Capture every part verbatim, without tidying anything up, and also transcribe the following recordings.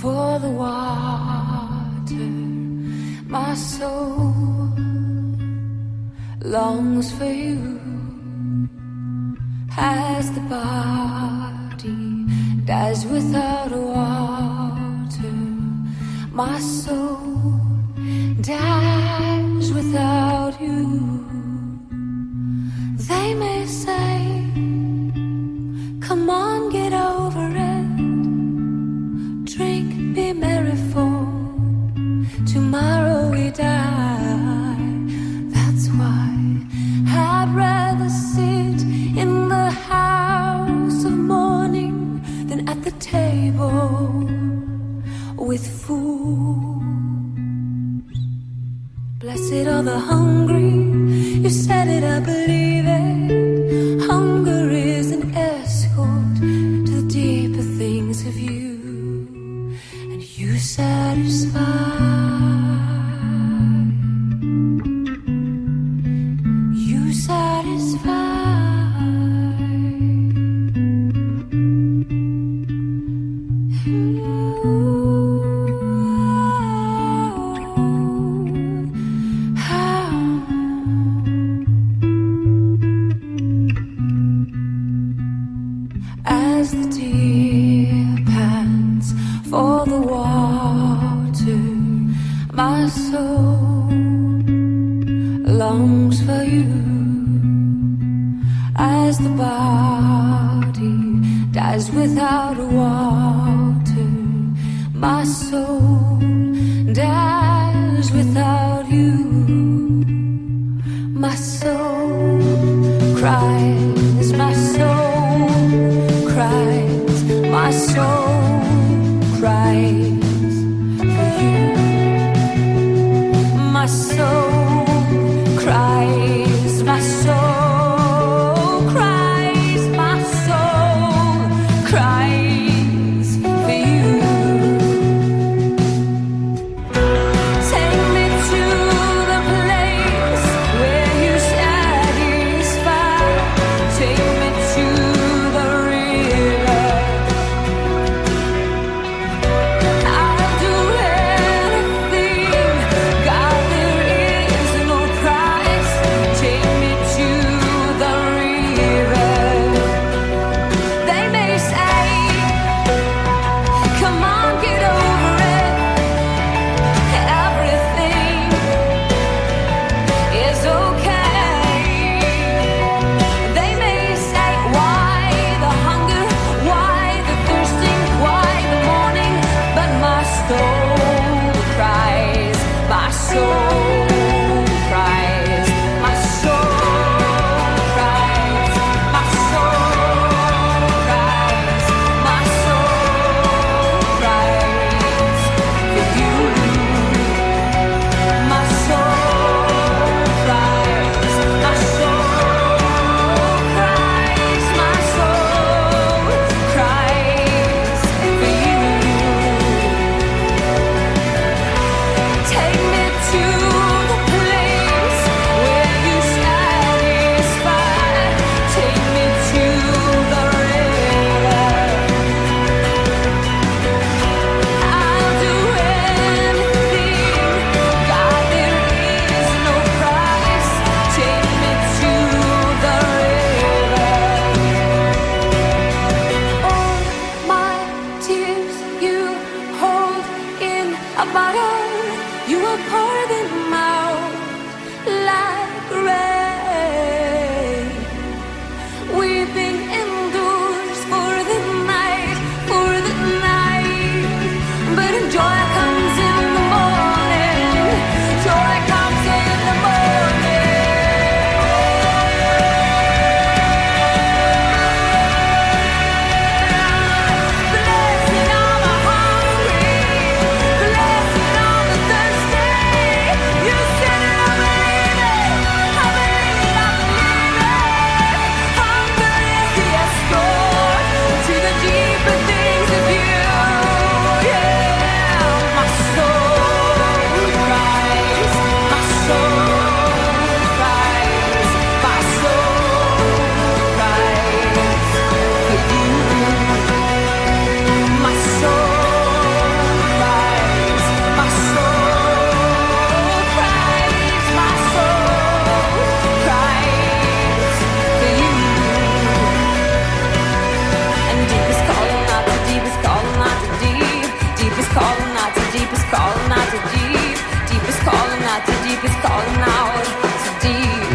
for the water. My soul longs for you as the body dies without water. My soul dies without you. They may say, come on, get over it. Drink, be merry, for tomorrow we die. That's why I'd rather sit in the house of mourning than at the table with fools. Blessed are the hungry, you said it, I believe it. Hunger is an escort to the deeper things of you, and you satisfy. You satisfy. As the deer pants for the water, my soul longs for you. As the body dies without water, my soul dies without you. My soul cries, my soul cries, my soul cries for you. My soul cries, my soul cries, my soul cries for you. Take me to the place where you satisfy. Take me to the river. I'll do anything, God, there is no price. Take me to the river. They may say, come on, get over it. Everything is okay. They may say, why the hunger, why the thirsting, why the mourning? But my soul cries, my soul cries, my soul cries, my soul cries, my soul cries for you. My soul cries, my soul cries, my soul cries for you. Take me to the place where you satisfy. Take me to the river. I'll do anything, God, there is no price. Take me to the river. All my tears you hold in a bottle. You will pour them out like rain. Weeping endures for the night, for the night. But joy comes in the morning. Joy comes in the morning. Blessed are the hungry, blessed are the thirsty. Deep is calling out to deep is calling out to deep. Deep is calling out to deep is calling out to deep.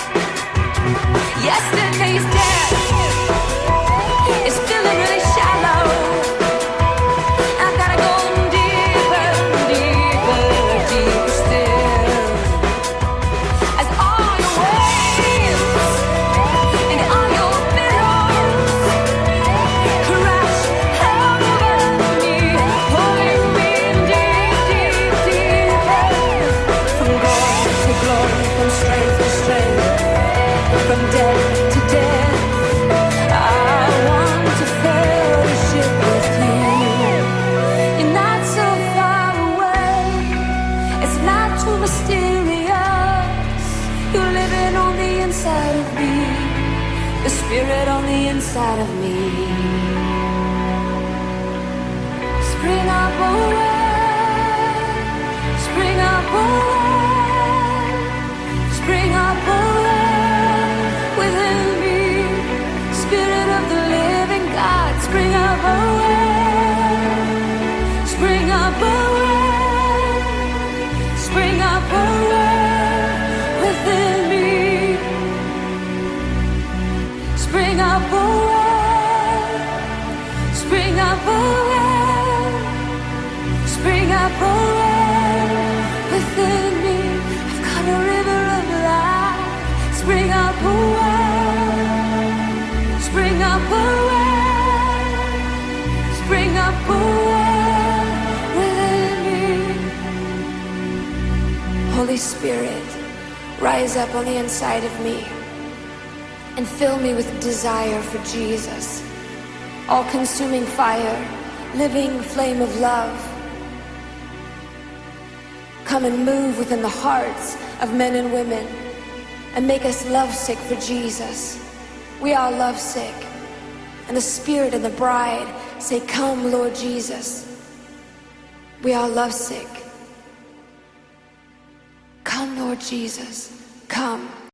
Yesterday's death is feeling really shallow. I gotta go deeper, deeper, deeper still. As all your waves and all your billows crash over me, pulling me deep, deep, deeper. From glory to glory, from strength to strength, from death to death. I want to fellowship with you. You're not so far away. It's not too mysterious. You're living on the inside of me. The Spirit on the inside of me. Spring up, away. Spring up, away. Spring up, away within me. Spirit of the living God, spring up, away. Spring up, away. Spring up, away within me. Spring up, away. Spring up, away. Spring up, away within me. I've got a river of life. Spring up, away. Spring up, away. Spring up, away within me. Holy Spirit, rise up on the inside of me and fill me with desire for Jesus. All-consuming fire, living flame of love. Come and move within the hearts of men and women and make us lovesick for Jesus. We are lovesick. And the Spirit and the bride say, come, Lord Jesus. We are lovesick. Come, Lord Jesus. Come.